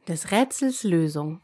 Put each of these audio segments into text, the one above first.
Des Rätsels Lösung.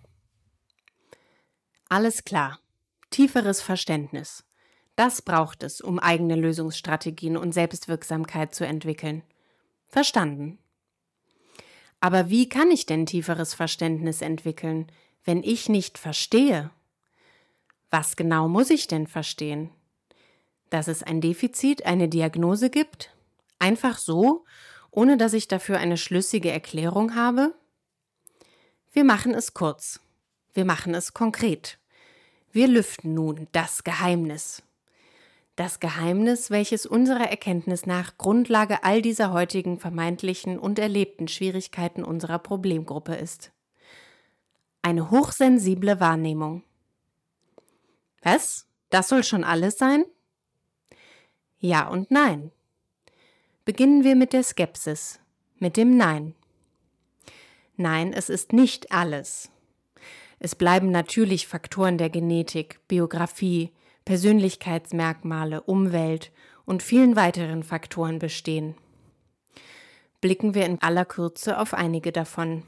Alles klar. Tieferes Verständnis. Das braucht es, um eigene Lösungsstrategien und Selbstwirksamkeit zu entwickeln. Verstanden. Aber wie kann ich denn tieferes Verständnis entwickeln, wenn ich nicht verstehe? Was genau muss ich denn verstehen? Dass es ein Defizit, eine Diagnose gibt? Einfach so, ohne dass ich dafür eine schlüssige Erklärung habe? Wir machen es kurz. Wir machen es konkret. Wir lüften nun das Geheimnis. Das Geheimnis, welches unserer Erkenntnis nach Grundlage all dieser heutigen vermeintlichen und erlebten Schwierigkeiten unserer Problemgruppe ist. Eine hochsensible Wahrnehmung. Was? Das soll schon alles sein? Ja und nein. Beginnen wir mit der Skepsis, mit dem Nein. Nein, es ist nicht alles. Es bleiben natürlich Faktoren der Genetik, Biografie, Persönlichkeitsmerkmale, Umwelt und vielen weiteren Faktoren bestehen. Blicken wir in aller Kürze auf einige davon.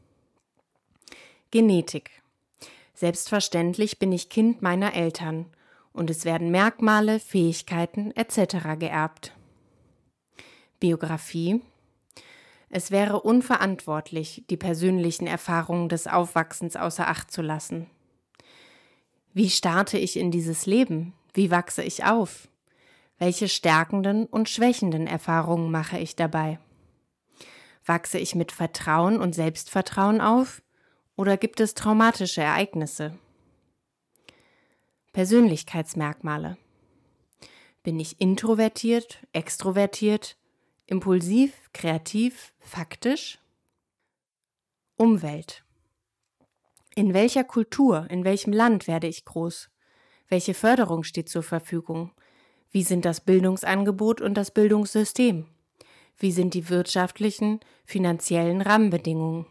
Genetik. Selbstverständlich bin ich Kind meiner Eltern und es werden Merkmale, Fähigkeiten etc. geerbt. Biografie. Es wäre unverantwortlich, die persönlichen Erfahrungen des Aufwachsens außer Acht zu lassen. Wie starte ich in dieses Leben? Wie wachse ich auf? Welche stärkenden und schwächenden Erfahrungen mache ich dabei? Wachse ich mit Vertrauen und Selbstvertrauen auf oder gibt es traumatische Ereignisse? Persönlichkeitsmerkmale. Bin ich introvertiert, extrovertiert, impulsiv, kreativ, faktisch? Umwelt. In welcher Kultur, in welchem Land werde ich groß? Welche Förderung steht zur Verfügung? Wie sind das Bildungsangebot und das Bildungssystem? Wie sind die wirtschaftlichen, finanziellen Rahmenbedingungen?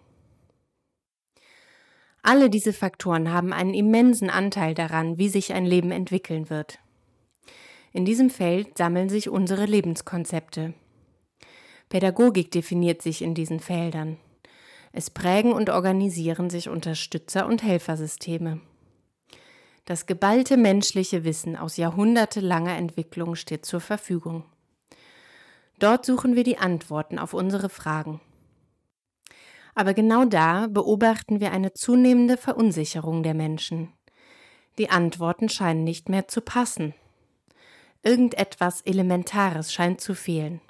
Alle diese Faktoren haben einen immensen Anteil daran, wie sich ein Leben entwickeln wird. In diesem Feld sammeln sich unsere Lebenskonzepte. Pädagogik definiert sich in diesen Feldern. Es prägen und organisieren sich Unterstützer- und Helfersysteme. Das geballte menschliche Wissen aus jahrhundertelanger Entwicklung steht zur Verfügung. Dort suchen wir die Antworten auf unsere Fragen. Aber genau da beobachten wir eine zunehmende Verunsicherung der Menschen. Die Antworten scheinen nicht mehr zu passen. Irgendetwas Elementares scheint zu fehlen.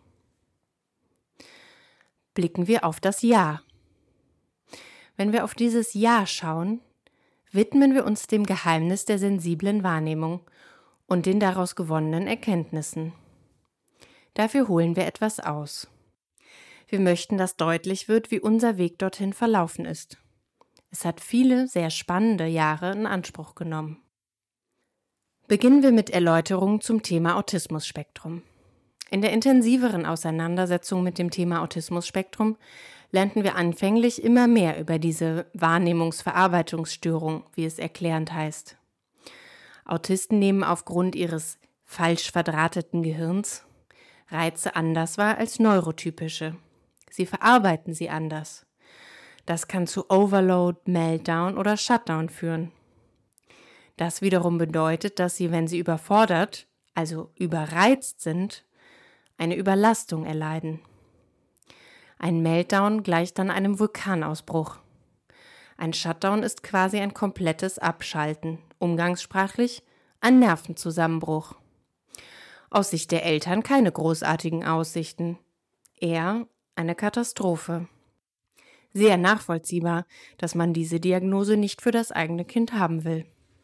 Blicken wir auf das Ja. Wenn wir auf dieses Ja schauen, widmen wir uns dem Geheimnis der sensiblen Wahrnehmung und den daraus gewonnenen Erkenntnissen. Dafür holen wir etwas aus. Wir möchten, dass deutlich wird, wie unser Weg dorthin verlaufen ist. Es hat viele sehr spannende Jahre in Anspruch genommen. Beginnen wir mit Erläuterungen zum Thema Autismus-Spektrum. In der intensiveren Auseinandersetzung mit dem Thema Autismus-Spektrum lernten wir anfänglich immer mehr über diese Wahrnehmungsverarbeitungsstörung, wie es erklärend heißt. Autisten nehmen aufgrund ihres falsch verdrahteten Gehirns Reize anders wahr als neurotypische. Sie verarbeiten sie anders. Das kann zu Overload, Meltdown oder Shutdown führen. Das wiederum bedeutet, dass sie, wenn sie überfordert, also überreizt sind, eine Überlastung erleiden. Ein Meltdown gleicht dann einem Vulkanausbruch. Ein Shutdown ist quasi ein komplettes Abschalten, umgangssprachlich ein Nervenzusammenbruch. Aus Sicht der Eltern keine großartigen Aussichten, eher eine Katastrophe. Sehr nachvollziehbar, dass man diese Diagnose nicht für das eigene Kind haben will.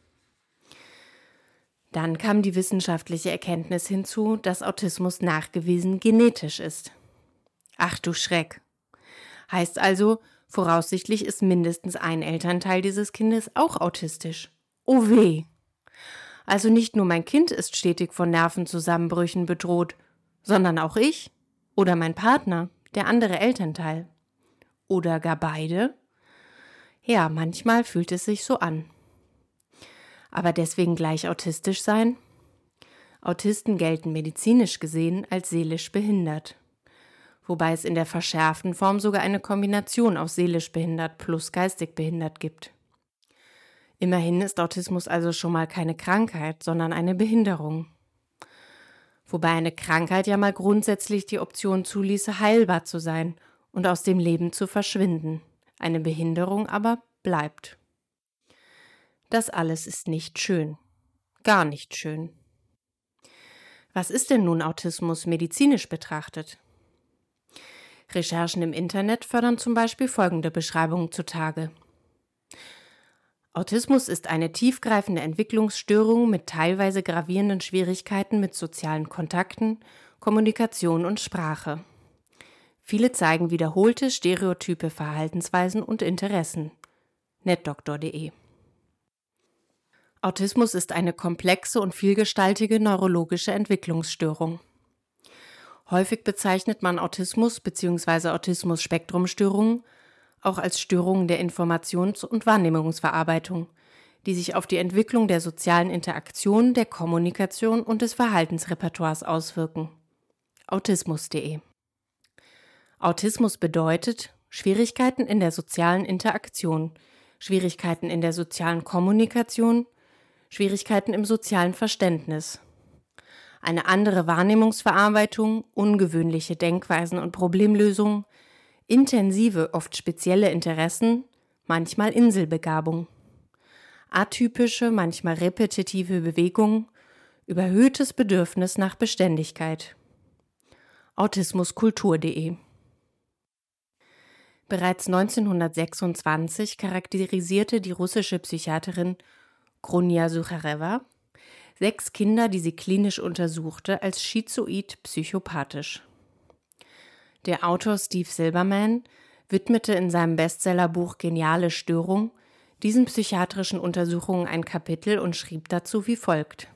Dann kam die wissenschaftliche Erkenntnis hinzu, dass Autismus nachgewiesen genetisch ist. Ach du Schreck! Heißt also, voraussichtlich ist mindestens ein Elternteil dieses Kindes auch autistisch. Oh weh! Also nicht nur mein Kind ist stetig von Nervenzusammenbrüchen bedroht, sondern auch ich oder mein Partner, der andere Elternteil. Oder gar beide? Ja, manchmal fühlt es sich so an. Aber deswegen gleich autistisch sein? Autisten gelten medizinisch gesehen als seelisch behindert. wobei es in der verschärften Form sogar eine Kombination aus seelisch behindert plus geistig behindert gibt. Immerhin ist Autismus also schon mal keine Krankheit, sondern eine Behinderung. Wobei eine Krankheit ja mal grundsätzlich die Option zuließe, heilbar zu sein und aus dem Leben zu verschwinden. Eine Behinderung aber bleibt. Das alles ist nicht schön. Gar nicht schön. Was ist denn nun Autismus medizinisch betrachtet? Recherchen im Internet fördern zum Beispiel folgende Beschreibungen zutage. Autismus ist eine tiefgreifende Entwicklungsstörung mit teilweise gravierenden Schwierigkeiten mit sozialen Kontakten, Kommunikation und Sprache. Viele zeigen wiederholte stereotype Verhaltensweisen und Interessen. netdoktor.de. Autismus ist eine komplexe und vielgestaltige neurologische Entwicklungsstörung. Häufig bezeichnet man Autismus bzw. Autismus-Spektrumstörungen auch als Störungen der Informations- und Wahrnehmungsverarbeitung, die sich auf die Entwicklung der sozialen Interaktion, der Kommunikation und des Verhaltensrepertoires auswirken. Autismus.de. Autismus bedeutet Schwierigkeiten in der sozialen Interaktion, Schwierigkeiten in der sozialen Kommunikation, Schwierigkeiten im sozialen Verständnis. Eine andere Wahrnehmungsverarbeitung, ungewöhnliche Denkweisen und Problemlösungen, intensive, oft spezielle Interessen, manchmal Inselbegabung. Atypische, manchmal repetitive Bewegungen, überhöhtes Bedürfnis nach Beständigkeit. Autismuskultur.de. Bereits 1926 charakterisierte die russische Psychiaterin Grunia Sucharewa 6 Kinder, die sie klinisch untersuchte, als schizoid-psychopathisch. Der Autor Steve Silberman widmete in seinem Bestsellerbuch Geniale Störung diesen psychiatrischen Untersuchungen ein Kapitel und schrieb dazu wie folgt.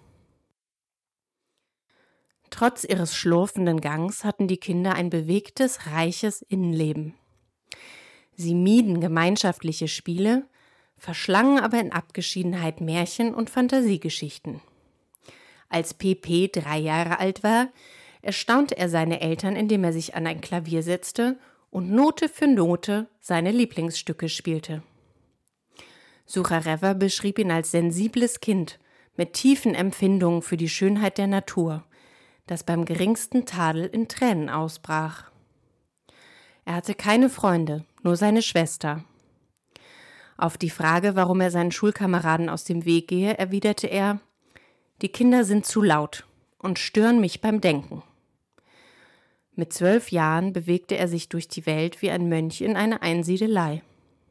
Trotz ihres schlurfenden Gangs hatten die Kinder ein bewegtes, reiches Innenleben. Sie mieden gemeinschaftliche Spiele, verschlangen aber in Abgeschiedenheit Märchen und Fantasiegeschichten. Als PP 3 Jahre alt war, erstaunte er seine Eltern, indem er sich an ein Klavier setzte und Note für Note seine Lieblingsstücke spielte. Sucharewa beschrieb ihn als sensibles Kind mit tiefen Empfindungen für die Schönheit der Natur, das beim geringsten Tadel in Tränen ausbrach. Er hatte keine Freunde, nur seine Schwester. Auf die Frage, warum er seinen Schulkameraden aus dem Weg gehe, erwiderte er: Die Kinder sind zu laut und stören mich beim Denken. Mit 12 Jahren bewegte er sich durch die Welt wie ein Mönch in einer Einsiedelei.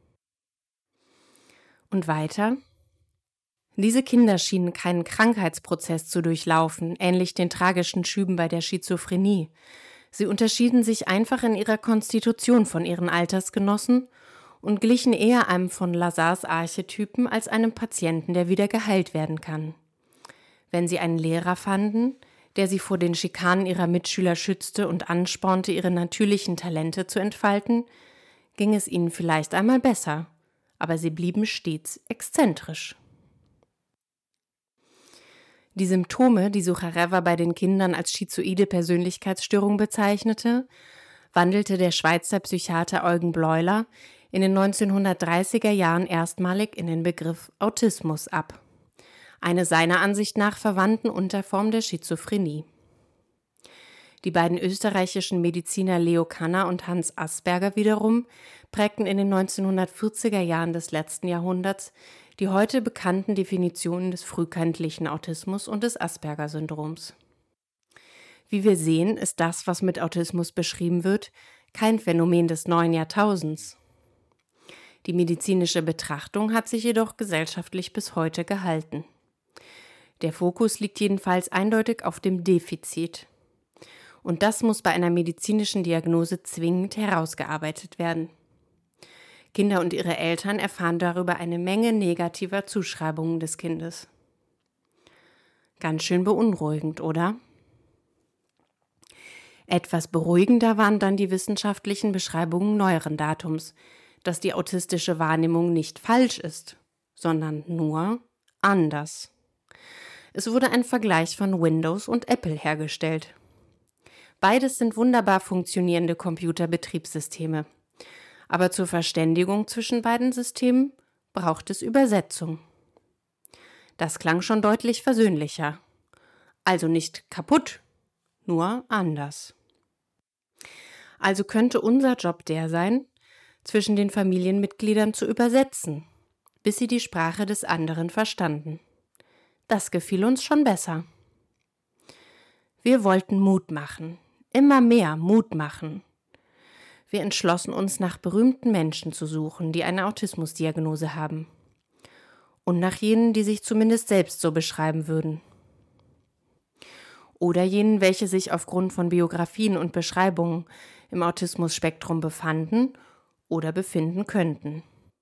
Und weiter: Diese Kinder schienen keinen Krankheitsprozess zu durchlaufen, ähnlich den tragischen Schüben bei der Schizophrenie. Sie unterschieden sich einfach in ihrer Konstitution von ihren Altersgenossen und glichen eher einem von Lazars Archetypen als einem Patienten, der wieder geheilt werden kann. Wenn sie einen Lehrer fanden, der sie vor den Schikanen ihrer Mitschüler schützte und anspornte, ihre natürlichen Talente zu entfalten, ging es ihnen vielleicht einmal besser, aber sie blieben stets exzentrisch. Die Symptome, die Sucharewa bei den Kindern als schizoide Persönlichkeitsstörung bezeichnete, wandelte der Schweizer Psychiater Eugen Bleuler in den 1930er Jahren erstmalig in den Begriff Autismus ab. Eine seiner Ansicht nach verwandten Unterform der Schizophrenie. Die beiden österreichischen Mediziner Leo Kanner und Hans Asperger wiederum prägten in den 1940er Jahren des letzten Jahrhunderts die heute bekannten Definitionen des frühkindlichen Autismus und des Asperger-Syndroms. Wie wir sehen, ist das, was mit Autismus beschrieben wird, kein Phänomen des neuen Jahrtausends. Die medizinische Betrachtung hat sich jedoch gesellschaftlich bis heute gehalten. Der Fokus liegt jedenfalls eindeutig auf dem Defizit. Und das muss bei einer medizinischen Diagnose zwingend herausgearbeitet werden. Kinder und ihre Eltern erfahren darüber eine Menge negativer Zuschreibungen des Kindes. Ganz schön beunruhigend, oder? Etwas beruhigender waren dann die wissenschaftlichen Beschreibungen neueren Datums, dass die autistische Wahrnehmung nicht falsch ist, sondern nur anders. Es wurde ein Vergleich von Windows und Apple hergestellt. Beides sind wunderbar funktionierende Computerbetriebssysteme. Aber zur Verständigung zwischen beiden Systemen braucht es Übersetzung. Das klang schon deutlich versöhnlicher. Also nicht kaputt, nur anders. Also könnte unser Job der sein, zwischen den Familienmitgliedern zu übersetzen, bis sie die Sprache des anderen verstanden. Das gefiel uns schon besser. Wir wollten Mut machen, immer mehr Mut machen. Wir entschlossen uns, nach berühmten Menschen zu suchen, die eine Autismusdiagnose haben. Und nach jenen, die sich zumindest selbst so beschreiben würden. Oder jenen, welche sich aufgrund von Biografien und Beschreibungen im Autismus-Spektrum befanden oder befinden könnten.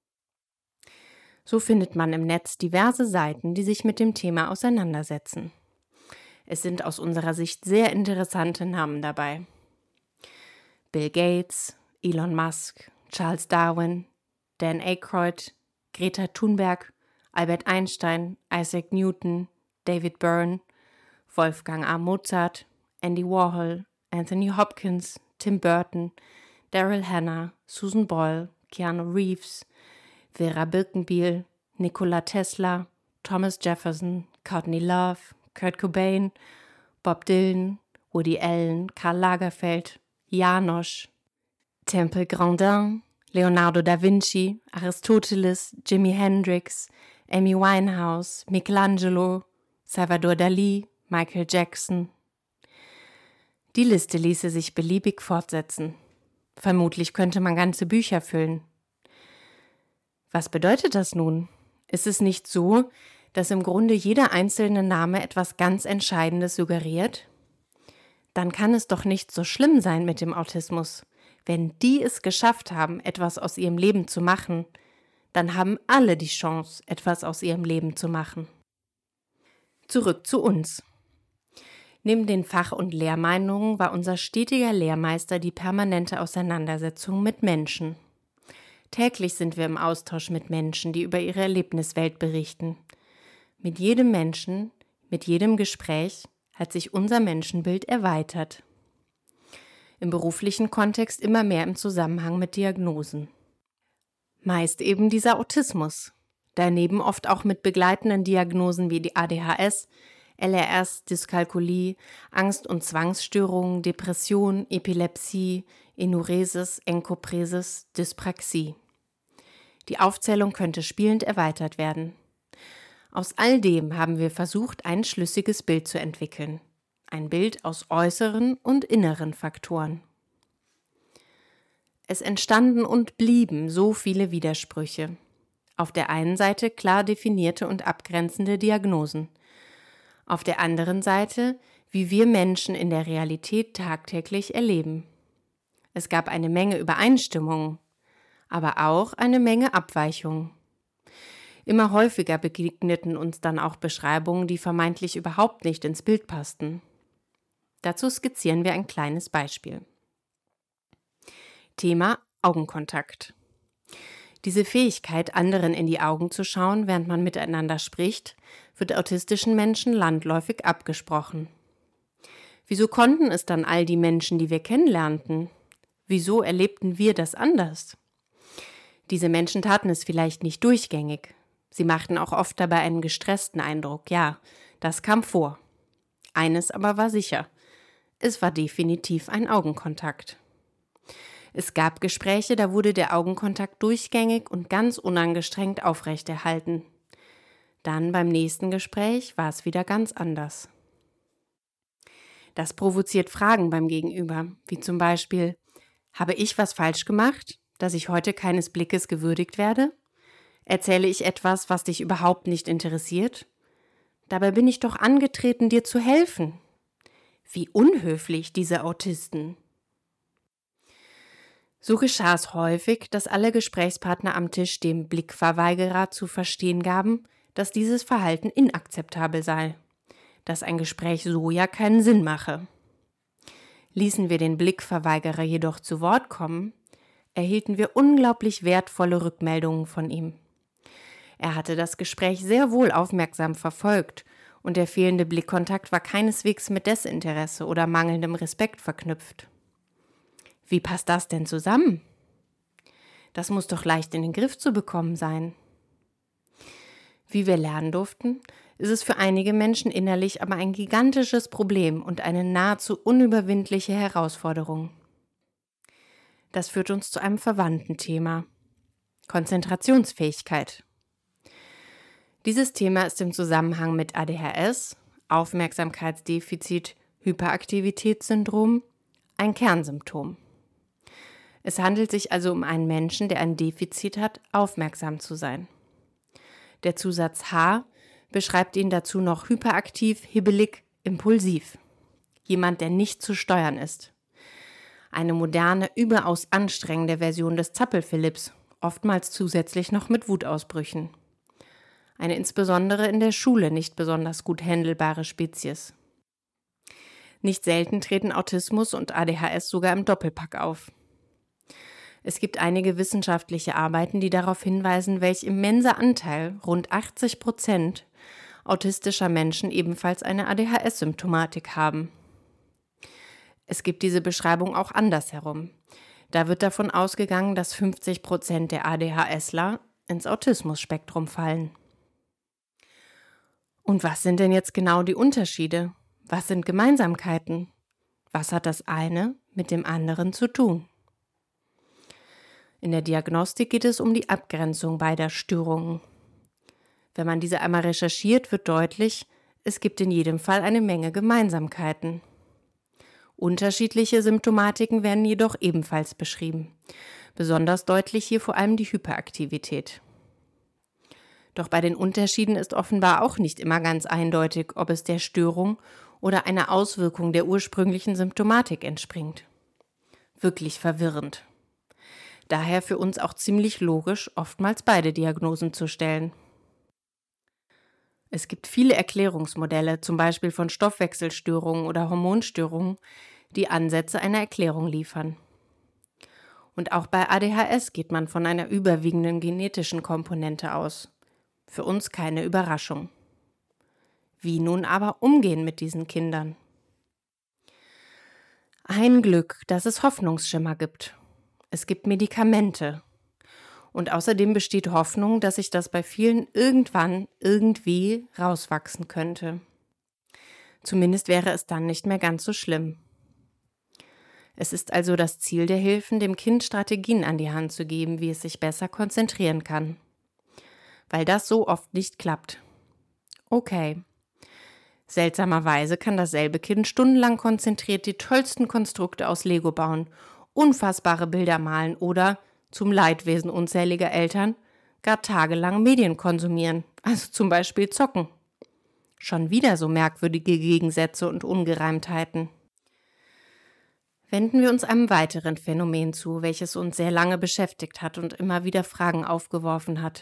So findet man im Netz diverse Seiten, die sich mit dem Thema auseinandersetzen. Es sind aus unserer Sicht sehr interessante Namen dabei. Bill Gates, Elon Musk, Charles Darwin, Dan Aykroyd, Greta Thunberg, Albert Einstein, Isaac Newton, David Byrne, Wolfgang A. Mozart, Andy Warhol, Anthony Hopkins, Tim Burton, Daryl Hannah, Susan Boyle, Keanu Reeves, Vera Birkenbiel, Nikola Tesla, Thomas Jefferson, Courtney Love, Kurt Cobain, Bob Dylan, Woody Allen, Karl Lagerfeld, Janosch, Temple Grandin, Leonardo da Vinci, Aristoteles, Jimi Hendrix, Amy Winehouse, Michelangelo, Salvador Dalí, Michael Jackson. Die Liste ließe sich beliebig fortsetzen. Vermutlich könnte man ganze Bücher füllen. Was bedeutet das nun? Ist es nicht so, dass im Grunde jeder einzelne Name etwas ganz Entscheidendes suggeriert? Dann kann es doch nicht so schlimm sein mit dem Autismus. Wenn die es geschafft haben, etwas aus ihrem Leben zu machen, dann haben alle die Chance, etwas aus ihrem Leben zu machen. Zurück zu uns. Neben den Fach- und Lehrmeinungen war unser stetiger Lehrmeister die permanente Auseinandersetzung mit Menschen. Täglich sind wir im Austausch mit Menschen, die über ihre Erlebniswelt berichten. Mit jedem Menschen, mit jedem Gespräch hat sich unser Menschenbild erweitert. Im beruflichen Kontext immer mehr im Zusammenhang mit Diagnosen. Meist eben dieser Autismus. Daneben oft auch mit begleitenden Diagnosen wie die ADHS, LRS, Dyskalkulie, Angst- und Zwangsstörungen, Depression, Epilepsie, Enuresis, Enkopresis, Dyspraxie. Die Aufzählung könnte spielend erweitert werden. Aus all dem haben wir versucht, ein schlüssiges Bild zu entwickeln. Ein Bild aus äußeren und inneren Faktoren. Es entstanden und blieben so viele Widersprüche. Auf der einen Seite klar definierte und abgrenzende Diagnosen. Auf der anderen Seite, wie wir Menschen in der Realität tagtäglich erleben. Es gab eine Menge Übereinstimmungen, aber auch eine Menge Abweichungen. Immer häufiger begegneten uns dann auch Beschreibungen, die vermeintlich überhaupt nicht ins Bild passten. Dazu skizzieren wir ein kleines Beispiel. Thema Augenkontakt. Diese Fähigkeit, anderen in die Augen zu schauen, während man miteinander spricht, wird autistischen Menschen landläufig abgesprochen. Wieso konnten es dann all die Menschen, die wir kennenlernten? Wieso erlebten wir das anders? Diese Menschen taten es vielleicht nicht durchgängig. Sie machten auch oft dabei einen gestressten Eindruck. Ja, das kam vor. Eines aber war sicher. Es war definitiv ein Augenkontakt. Es gab Gespräche, da wurde der Augenkontakt durchgängig und ganz unangestrengt aufrechterhalten. Dann beim nächsten Gespräch war es wieder ganz anders. Das provoziert Fragen beim Gegenüber, wie zum Beispiel: Habe ich was falsch gemacht, dass ich heute keines Blickes gewürdigt werde? Erzähle ich etwas, was dich überhaupt nicht interessiert? Dabei bin ich doch angetreten, dir zu helfen. Wie unhöflich, diese Autisten. So geschah es häufig, dass alle Gesprächspartner am Tisch dem Blickverweigerer zu verstehen gaben, dass dieses Verhalten inakzeptabel sei, dass ein Gespräch so ja keinen Sinn mache. Ließen wir den Blickverweigerer jedoch zu Wort kommen, erhielten wir unglaublich wertvolle Rückmeldungen von ihm. Er hatte das Gespräch sehr wohl aufmerksam verfolgt Und der fehlende Blickkontakt war keineswegs mit Desinteresse oder mangelndem Respekt verknüpft. Wie passt das denn zusammen? Das muss doch leicht in den Griff zu bekommen sein. Wie wir lernen durften, ist es für einige Menschen innerlich aber ein gigantisches Problem und eine nahezu unüberwindliche Herausforderung. Das führt uns zu einem verwandten Thema: Konzentrationsfähigkeit. Dieses Thema ist im Zusammenhang mit ADHS, Aufmerksamkeitsdefizit, Hyperaktivitätssyndrom, ein Kernsymptom. Es handelt sich also um einen Menschen, der ein Defizit hat, aufmerksam zu sein. Der Zusatz H beschreibt ihn dazu noch hyperaktiv, hibbelig, impulsiv. Jemand, der nicht zu steuern ist. Eine moderne, überaus anstrengende Version des Zappel-Philipps, oftmals zusätzlich noch mit Wutausbrüchen. Eine insbesondere in der Schule nicht besonders gut händelbare Spezies. Nicht selten treten Autismus und ADHS sogar im Doppelpack auf. Es gibt einige wissenschaftliche Arbeiten, die darauf hinweisen, welch immenser Anteil, rund 80%, autistischer Menschen ebenfalls eine ADHS-Symptomatik haben. Es gibt diese Beschreibung auch andersherum. Da wird davon ausgegangen, dass 50% der ADHSler ins Autismus-Spektrum fallen. Und was sind denn jetzt genau die Unterschiede? Was sind Gemeinsamkeiten? Was hat das eine mit dem anderen zu tun? In der Diagnostik geht es um die Abgrenzung beider Störungen. Wenn man diese einmal recherchiert, wird deutlich, es gibt in jedem Fall eine Menge Gemeinsamkeiten. Unterschiedliche Symptomatiken werden jedoch ebenfalls beschrieben. Besonders deutlich hier vor allem die Hyperaktivität. Doch bei den Unterschieden ist offenbar auch nicht immer ganz eindeutig, ob es der Störung oder einer Auswirkung der ursprünglichen Symptomatik entspringt. Wirklich verwirrend. Daher für uns auch ziemlich logisch, oftmals beide Diagnosen zu stellen. Es gibt viele Erklärungsmodelle, zum Beispiel von Stoffwechselstörungen oder Hormonstörungen, die Ansätze einer Erklärung liefern. Und auch bei ADHS geht man von einer überwiegenden genetischen Komponente aus. Für uns keine Überraschung. Wie nun aber umgehen mit diesen Kindern? Ein Glück, dass es Hoffnungsschimmer gibt. Es gibt Medikamente. Und außerdem besteht Hoffnung, dass sich das bei vielen irgendwann irgendwie rauswachsen könnte. Zumindest wäre es dann nicht mehr ganz so schlimm. Es ist also das Ziel der Hilfen, dem Kind Strategien an die Hand zu geben, wie es sich besser konzentrieren kann. Weil das so oft nicht klappt. Okay. Seltsamerweise kann dasselbe Kind stundenlang konzentriert die tollsten Konstrukte aus Lego bauen, unfassbare Bilder malen oder, zum Leidwesen unzähliger Eltern, gar tagelang Medien konsumieren, also zum Beispiel zocken. Schon wieder so merkwürdige Gegensätze und Ungereimtheiten. Wenden wir uns einem weiteren Phänomen zu, welches uns sehr lange beschäftigt hat und immer wieder Fragen aufgeworfen hat.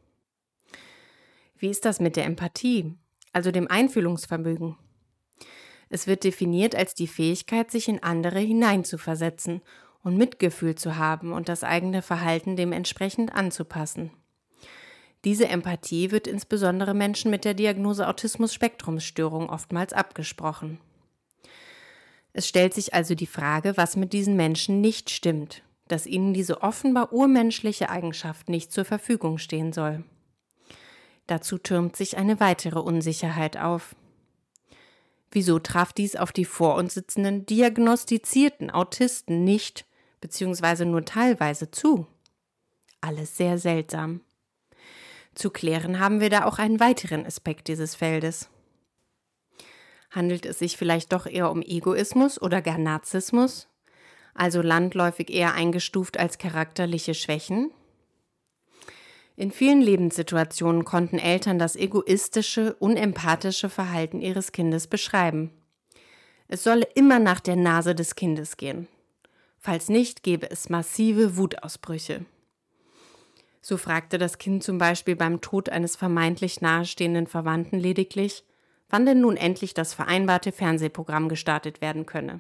Wie ist das mit der Empathie, also dem Einfühlungsvermögen? Es wird definiert als die Fähigkeit, sich in andere hineinzuversetzen und Mitgefühl zu haben und das eigene Verhalten dementsprechend anzupassen. Diese Empathie wird insbesondere Menschen mit der Diagnose Autismus-Spektrumsstörung oftmals abgesprochen. Es stellt sich also die Frage, was mit diesen Menschen nicht stimmt, dass ihnen diese offenbar urmenschliche Eigenschaft nicht zur Verfügung stehen soll. Dazu türmt sich eine weitere Unsicherheit auf. Wieso traf dies auf die vor uns sitzenden diagnostizierten Autisten nicht bzw. nur teilweise zu? Alles sehr seltsam. Zu klären haben wir da auch einen weiteren Aspekt dieses Feldes. Handelt es sich vielleicht doch eher um Egoismus oder gar Narzissmus, also landläufig eher eingestuft als charakterliche Schwächen? In vielen Lebenssituationen konnten Eltern das egoistische, unempathische Verhalten ihres Kindes beschreiben. Es solle immer nach der Nase des Kindes gehen. Falls nicht, gebe es massive Wutausbrüche. So fragte das Kind zum Beispiel beim Tod eines vermeintlich nahestehenden Verwandten lediglich, wann denn nun endlich das vereinbarte Fernsehprogramm gestartet werden könne.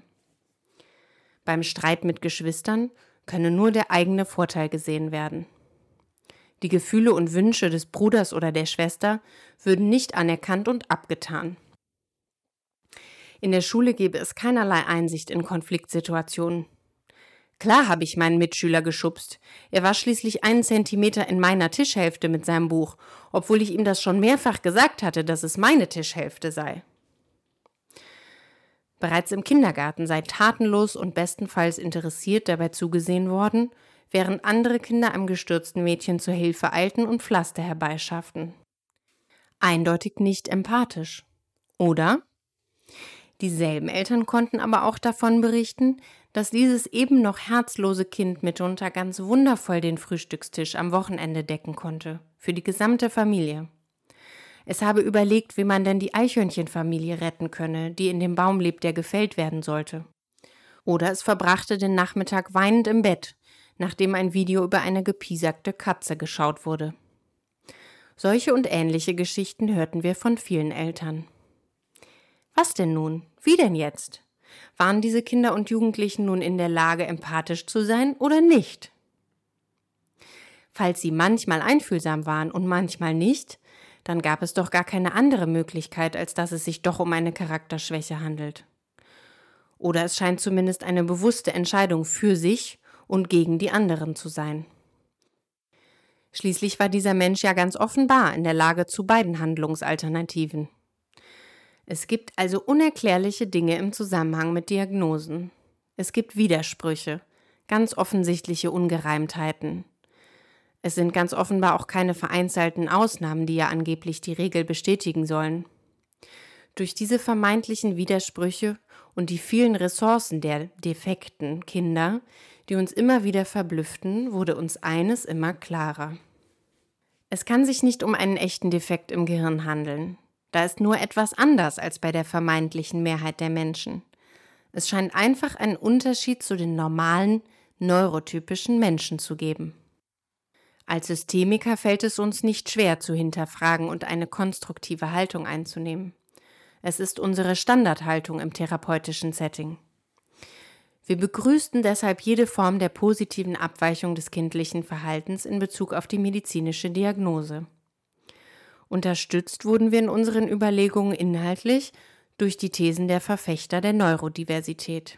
Beim Streit mit Geschwistern könne nur der eigene Vorteil gesehen werden. Die Gefühle und Wünsche des Bruders oder der Schwester würden nicht anerkannt und abgetan. In der Schule gäbe es keinerlei Einsicht in Konfliktsituationen. Klar habe ich meinen Mitschüler geschubst. Er war schließlich 1 Zentimeter in meiner Tischhälfte mit seinem Buch, obwohl ich ihm das schon mehrfach gesagt hatte, dass es meine Tischhälfte sei. Bereits im Kindergarten sei tatenlos und bestenfalls interessiert dabei zugesehen worden, während andere Kinder einem gestürzten Mädchen zur Hilfe eilten und Pflaster herbeischafften. Eindeutig nicht empathisch. Oder? Dieselben Eltern konnten aber auch davon berichten, dass dieses eben noch herzlose Kind mitunter ganz wundervoll den Frühstückstisch am Wochenende decken konnte, für die gesamte Familie. Es habe überlegt, wie man denn die Eichhörnchenfamilie retten könne, die in dem Baum lebt, der gefällt werden sollte. Oder es verbrachte den Nachmittag weinend im Bett, nachdem ein Video über eine gepiesacke Katze geschaut wurde. Solche und ähnliche Geschichten hörten wir von vielen Eltern. Was denn nun? Wie denn jetzt? Waren diese Kinder und Jugendlichen nun in der Lage, empathisch zu sein oder nicht? Falls sie manchmal einfühlsam waren und manchmal nicht, dann gab es doch gar keine andere Möglichkeit, als dass es sich doch um eine Charakterschwäche handelt. Oder es scheint zumindest eine bewusste Entscheidung für sich und gegen die anderen zu sein. Schließlich war dieser Mensch ja ganz offenbar in der Lage zu beiden Handlungsalternativen. Es gibt also unerklärliche Dinge im Zusammenhang mit Diagnosen. Es gibt Widersprüche, ganz offensichtliche Ungereimtheiten. Es sind ganz offenbar auch keine vereinzelten Ausnahmen, die ja angeblich die Regel bestätigen sollen. Durch diese vermeintlichen Widersprüche und die vielen Ressourcen der defekten Kinder, die uns immer wieder verblüfften, wurde uns eines immer klarer. Es kann sich nicht um einen echten Defekt im Gehirn handeln. Da ist nur etwas anders als bei der vermeintlichen Mehrheit der Menschen. Es scheint einfach einen Unterschied zu den normalen, neurotypischen Menschen zu geben. Als Systemiker fällt es uns nicht schwer zu hinterfragen und eine konstruktive Haltung einzunehmen. Es ist unsere Standardhaltung im therapeutischen Setting. Wir begrüßten deshalb jede Form der positiven Abweichung des kindlichen Verhaltens in Bezug auf die medizinische Diagnose. Unterstützt wurden wir in unseren Überlegungen inhaltlich durch die Thesen der Verfechter der Neurodiversität.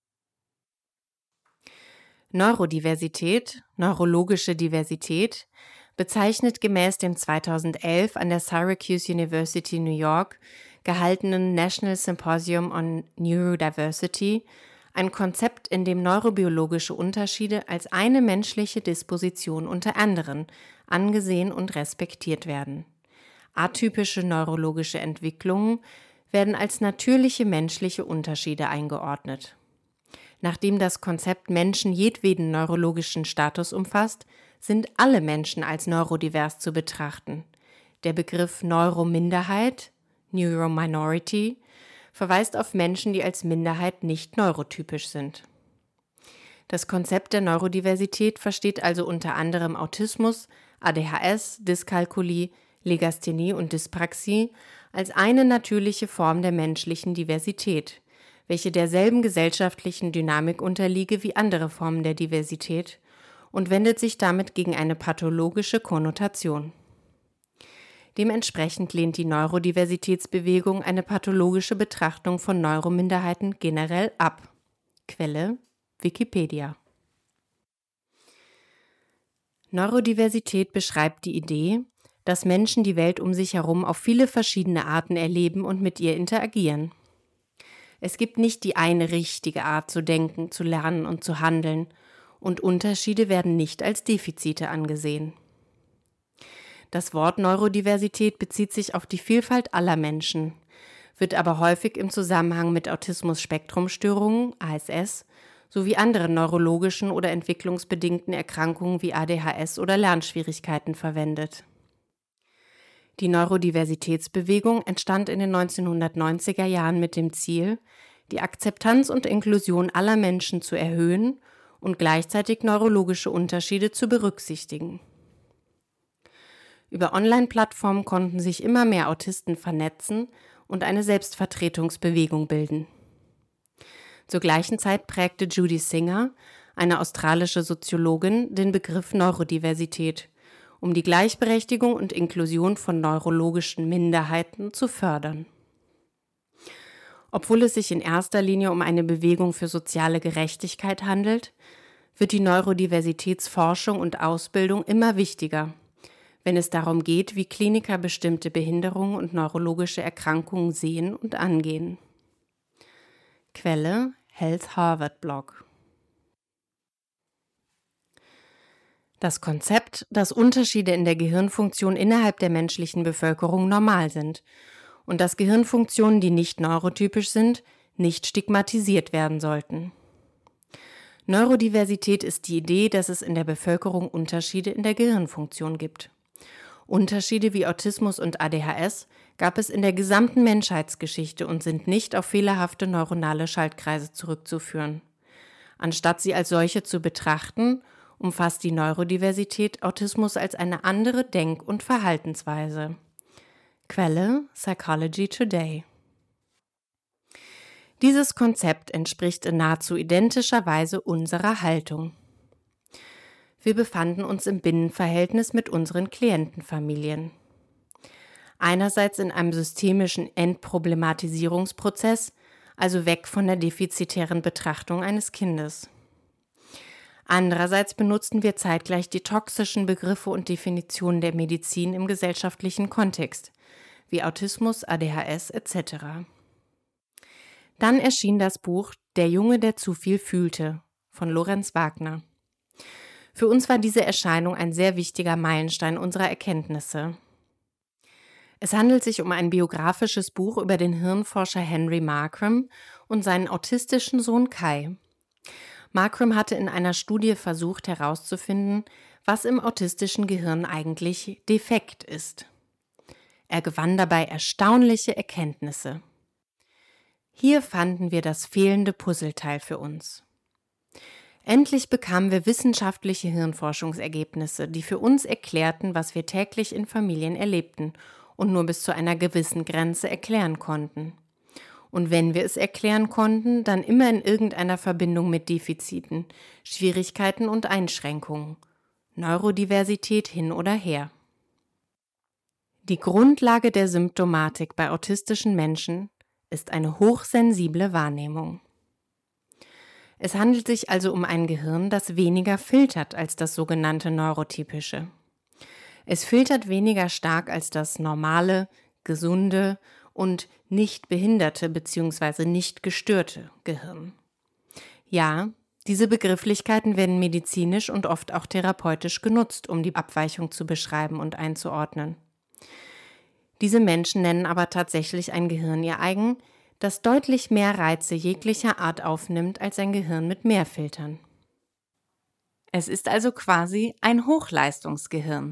Neurodiversität, neurologische Diversität, bezeichnet gemäß dem 2011 an der Syracuse University New York gehaltenen National Symposium on Neurodiversity ein Konzept, in dem neurobiologische Unterschiede als eine menschliche Disposition unter anderen angesehen und respektiert werden. Atypische neurologische Entwicklungen werden als natürliche menschliche Unterschiede eingeordnet. Nachdem das Konzept Menschen jedweden neurologischen Status umfasst, sind alle Menschen als neurodivers zu betrachten. Der Begriff Neurominderheit, Neurominority, verweist auf Menschen, die als Minderheit nicht neurotypisch sind. Das Konzept der Neurodiversität versteht also unter anderem Autismus, ADHS, Dyskalkulie, Legasthenie und Dyspraxie als eine natürliche Form der menschlichen Diversität, welche derselben gesellschaftlichen Dynamik unterliege wie andere Formen der Diversität und wendet sich damit gegen eine pathologische Konnotation. Dementsprechend lehnt die Neurodiversitätsbewegung eine pathologische Betrachtung von Neurominderheiten generell ab. Quelle: Wikipedia. Neurodiversität beschreibt die Idee, dass Menschen die Welt um sich herum auf viele verschiedene Arten erleben und mit ihr interagieren. Es gibt nicht die eine richtige Art zu denken, zu lernen und zu handeln, und Unterschiede werden nicht als Defizite angesehen. Das Wort Neurodiversität bezieht sich auf die Vielfalt aller Menschen, wird aber häufig im Zusammenhang mit Autismus-Spektrum-Störungen, ASS, sowie anderen neurologischen oder entwicklungsbedingten Erkrankungen wie ADHS oder Lernschwierigkeiten verwendet. Die Neurodiversitätsbewegung entstand in den 1990er Jahren mit dem Ziel, die Akzeptanz und Inklusion aller Menschen zu erhöhen und gleichzeitig neurologische Unterschiede zu berücksichtigen. Über Online-Plattformen konnten sich immer mehr Autisten vernetzen und eine Selbstvertretungsbewegung bilden. Zur gleichen Zeit prägte Judy Singer, eine australische Soziologin, den Begriff Neurodiversität um die Gleichberechtigung und Inklusion von neurologischen Minderheiten zu fördern. Obwohl es sich in erster Linie um eine Bewegung für soziale Gerechtigkeit handelt, wird die Neurodiversitätsforschung und Ausbildung immer wichtiger, wenn es darum geht, wie Kliniker bestimmte Behinderungen und neurologische Erkrankungen sehen und angehen. Quelle: Health Harvard Blog. Das Konzept, dass Unterschiede in der Gehirnfunktion innerhalb der menschlichen Bevölkerung normal sind und dass Gehirnfunktionen, die nicht neurotypisch sind, nicht stigmatisiert werden sollten. Neurodiversität ist die Idee, dass es in der Bevölkerung Unterschiede in der Gehirnfunktion gibt. Unterschiede wie Autismus und ADHS gab es in der gesamten Menschheitsgeschichte und sind nicht auf fehlerhafte neuronale Schaltkreise zurückzuführen. Anstatt sie als solche zu betrachten, umfasst die Neurodiversität Autismus als eine andere Denk- und Verhaltensweise. Quelle: Psychology Today. Dieses Konzept entspricht in nahezu identischer Weise unserer Haltung. Wir befanden uns im Binnenverhältnis mit unseren Klientenfamilien. Einerseits in einem systemischen Entproblematisierungsprozess, also weg von der defizitären Betrachtung eines Kindes. Andererseits benutzten wir zeitgleich die toxischen Begriffe und Definitionen der Medizin im gesellschaftlichen Kontext, wie Autismus, ADHS etc. Dann erschien das Buch Der Junge, der zu viel fühlte von Lorenz Wagner. Für uns war diese Erscheinung ein sehr wichtiger Meilenstein unserer Erkenntnisse. Es handelt sich um ein biografisches Buch über den Hirnforscher Henry Markram und seinen autistischen Sohn Kai. Markram hatte in einer Studie versucht herauszufinden, was im autistischen Gehirn eigentlich defekt ist. Er gewann dabei erstaunliche Erkenntnisse. Hier fanden wir das fehlende Puzzleteil für uns. Endlich bekamen wir wissenschaftliche Hirnforschungsergebnisse, die für uns erklärten, was wir täglich in Familien erlebten und nur bis zu einer gewissen Grenze erklären konnten. Und wenn wir es erklären konnten, dann immer in irgendeiner Verbindung mit Defiziten, Schwierigkeiten und Einschränkungen. Neurodiversität hin oder her. Die Grundlage der Symptomatik bei autistischen Menschen ist eine hochsensible Wahrnehmung. Es handelt sich also um ein Gehirn, das weniger filtert als das sogenannte Neurotypische. Es filtert weniger stark als das normale, gesunde und nicht behinderte bzw. nicht gestörte Gehirn. Ja, diese Begrifflichkeiten werden medizinisch und oft auch therapeutisch genutzt, um die Abweichung zu beschreiben und einzuordnen. Diese Menschen nennen aber tatsächlich ein Gehirn ihr eigen, das deutlich mehr Reize jeglicher Art aufnimmt als ein Gehirn mit mehr Filtern. Es ist also quasi ein Hochleistungsgehirn.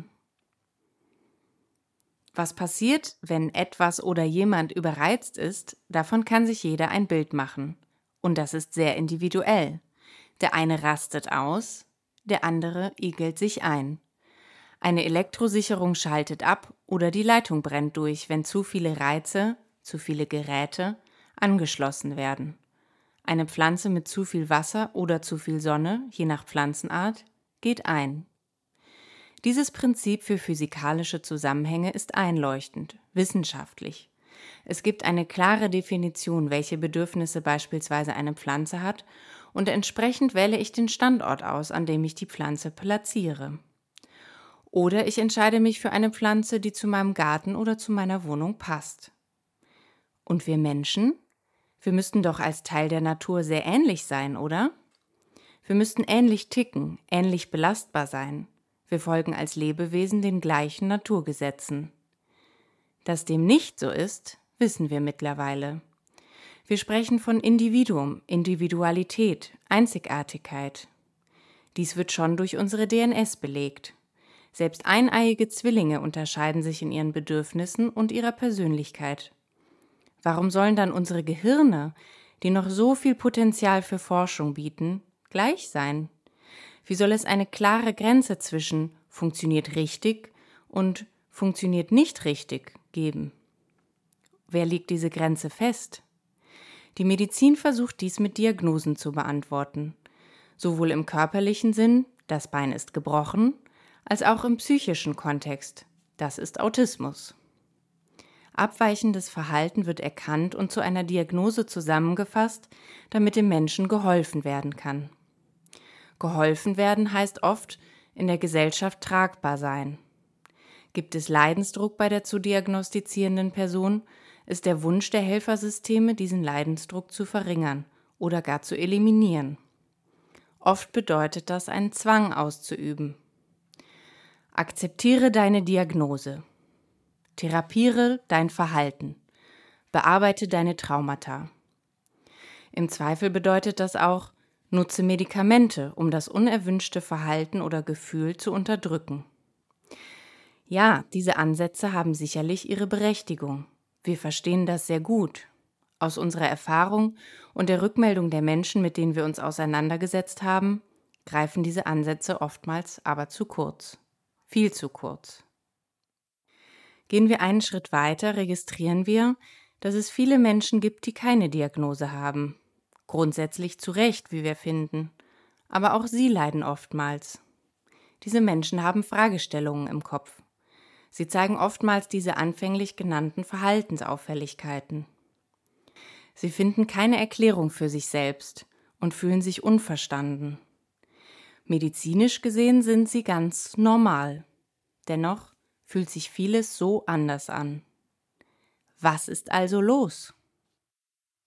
Was passiert, wenn etwas oder jemand überreizt ist, davon kann sich jeder ein Bild machen. Und das ist sehr individuell. Der eine rastet aus, der andere igelt sich ein. Eine Elektrosicherung schaltet ab oder die Leitung brennt durch, wenn zu viele Reize, zu viele Geräte angeschlossen werden. Eine Pflanze mit zu viel Wasser oder zu viel Sonne, je nach Pflanzenart, geht ein. Dieses Prinzip für physikalische Zusammenhänge ist einleuchtend, wissenschaftlich. Es gibt eine klare Definition, welche Bedürfnisse beispielsweise eine Pflanze hat, und entsprechend wähle ich den Standort aus, an dem ich die Pflanze platziere. Oder ich entscheide mich für eine Pflanze, die zu meinem Garten oder zu meiner Wohnung passt. Und wir Menschen? Wir müssten doch als Teil der Natur sehr ähnlich sein, oder? Wir müssten ähnlich ticken, ähnlich belastbar sein. Wir folgen als Lebewesen den gleichen Naturgesetzen. Dass dem nicht so ist, wissen wir mittlerweile. Wir sprechen von Individuum, Individualität, Einzigartigkeit. Dies wird schon durch unsere DNS belegt. Selbst eineiige Zwillinge unterscheiden sich in ihren Bedürfnissen und ihrer Persönlichkeit. Warum sollen dann unsere Gehirne, die noch so viel Potenzial für Forschung bieten, gleich sein? Wie soll es eine klare Grenze zwischen funktioniert richtig und funktioniert nicht richtig geben? Wer legt diese Grenze fest? Die Medizin versucht dies mit Diagnosen zu beantworten. Sowohl im körperlichen Sinn, das Bein ist gebrochen, als auch im psychischen Kontext. Das ist Autismus. Abweichendes Verhalten wird erkannt und zu einer Diagnose zusammengefasst, damit dem Menschen geholfen werden kann. Geholfen werden heißt oft, in der Gesellschaft tragbar sein. Gibt es Leidensdruck bei der zu diagnostizierenden Person, ist der Wunsch der Helfersysteme, diesen Leidensdruck zu verringern oder gar zu eliminieren. Oft bedeutet das, einen Zwang auszuüben. Akzeptiere deine Diagnose. Therapiere dein Verhalten. Bearbeite deine Traumata. Im Zweifel bedeutet das auch, nutze Medikamente, um das unerwünschte Verhalten oder Gefühl zu unterdrücken. Ja, diese Ansätze haben sicherlich ihre Berechtigung. Wir verstehen das sehr gut. Aus unserer Erfahrung und der Rückmeldung der Menschen, mit denen wir uns auseinandergesetzt haben, greifen diese Ansätze oftmals aber zu kurz. Viel zu kurz. Gehen wir einen Schritt weiter, registrieren wir, dass es viele Menschen gibt, die keine Diagnose haben. Grundsätzlich zu Recht, wie wir finden. Aber auch sie leiden oftmals. Diese Menschen haben Fragestellungen im Kopf. Sie zeigen oftmals diese anfänglich genannten Verhaltensauffälligkeiten. Sie finden keine Erklärung für sich selbst und fühlen sich unverstanden. Medizinisch gesehen sind sie ganz normal. Dennoch fühlt sich vieles so anders an. Was ist also los?